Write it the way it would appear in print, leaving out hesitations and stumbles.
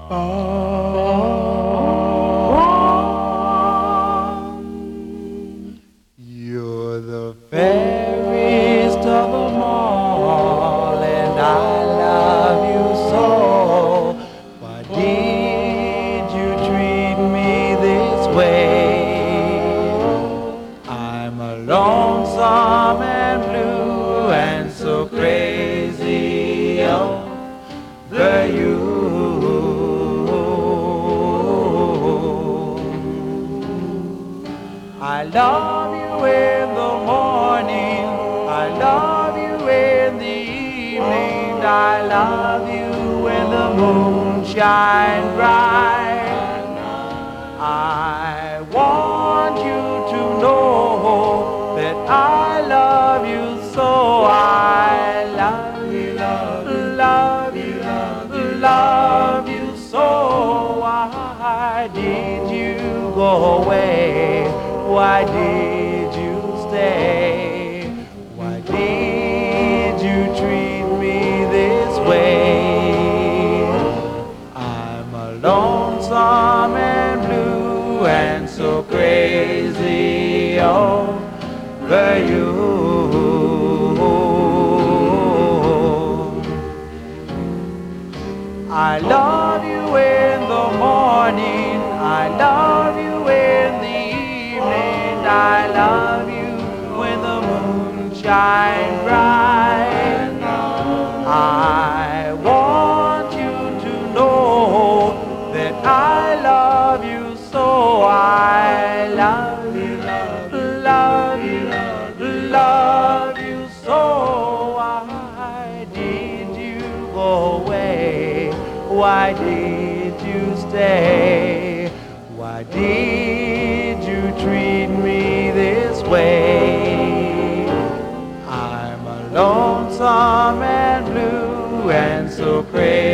You're the fairest of them all, and I love you so. Why did you treat me this way? I'm a lonesome and blue and so crazy over you. I love you in the morning, I love you in the evening, I love you when the moon shines bright. I want you to know that I love you so. I love you, love you, love you so. Why did you go away? Why did you stay? Why did you treat me this way? I'm a lonesome and blue and so crazy over you. I love you in the morning, I love you in the evening, I love you when the moon shines bright. I want you to know that I love you so. I love you, love you, love you so. Why did you go away? Why did you stay? Why did you treat me this way? I'm a lonesome and blue and so crazy